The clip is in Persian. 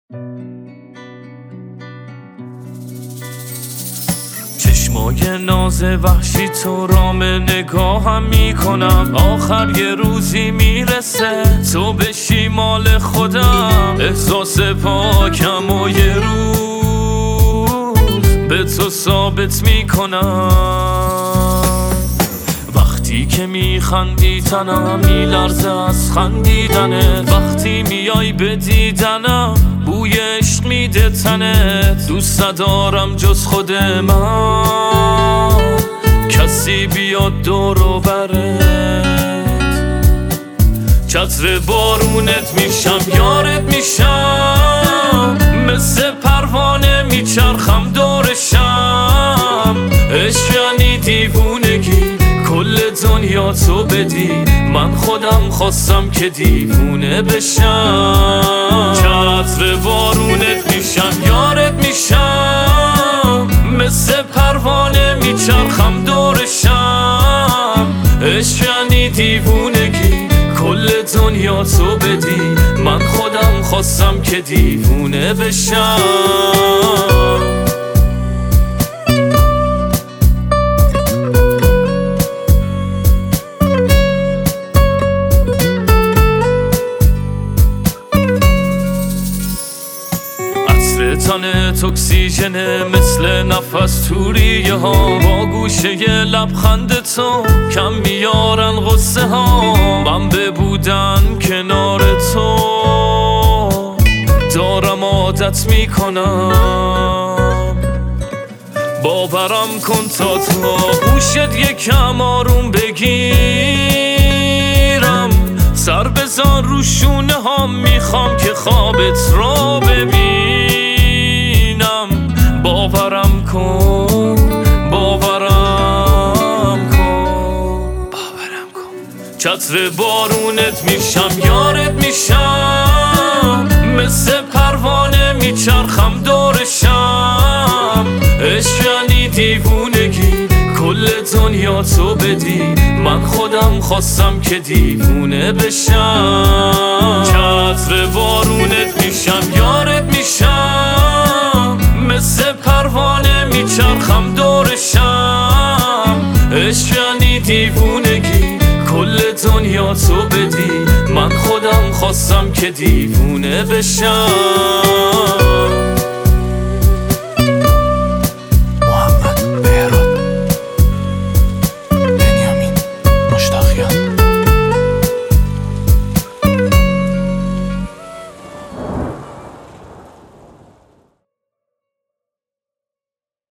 چشمای ناز وحشی تو رام نگاهم میکنم، آخر یه روزی میرسه تو بشی مال خودم. احساس پاکم و یه روز به تو ثابت میکنم. وقتی که میخندی تنم میلرزه از خندیدنت، وقتی میای به دیدنم بوی عشق میده تنت. دوست ندارم جز خود من کسی بیاد دور و برت، چتر بارونت میشم یارت میشم، مثل پروانه میچرخم دورشم. عشق یعنی دیوونگی کل دنیا تو بدی، من خودم خواستم که دیوونه بشم. چتر بارونت میشم یارت میشم، مثل پروانه میچرخم دورشم. عشق یعنی دیوونگی کل دنیا تو بدی، من خودم خواستم که دیوونه بشم. تنت اکسیژنه مثل نفس توریه ها، با گوشه ی لبخند تو کم میارن غصه ها. من ببودن کنار تو دارم عادت میکنم، باورم کن تا تو گوشت یکم آروم بگیرم. سر بزن رو شونه ها میخوام که خوابت رو ببینم. باورم کن باورم کن باورم کن. چتر بارونت میشم یارت میشم، مثل پروانه میچرخم دورشم. عشق یعنی دیوونگی کل دنیا تو بدی، من خودم خواستم که دیوونه بشم. چتر بارونت میشم یارت میشم، مثل پروانه میچرخم دورشم. عشق یعنی دیوونگی کل دنیا تو بدی، من خودم خواستم که دیوونه بشم.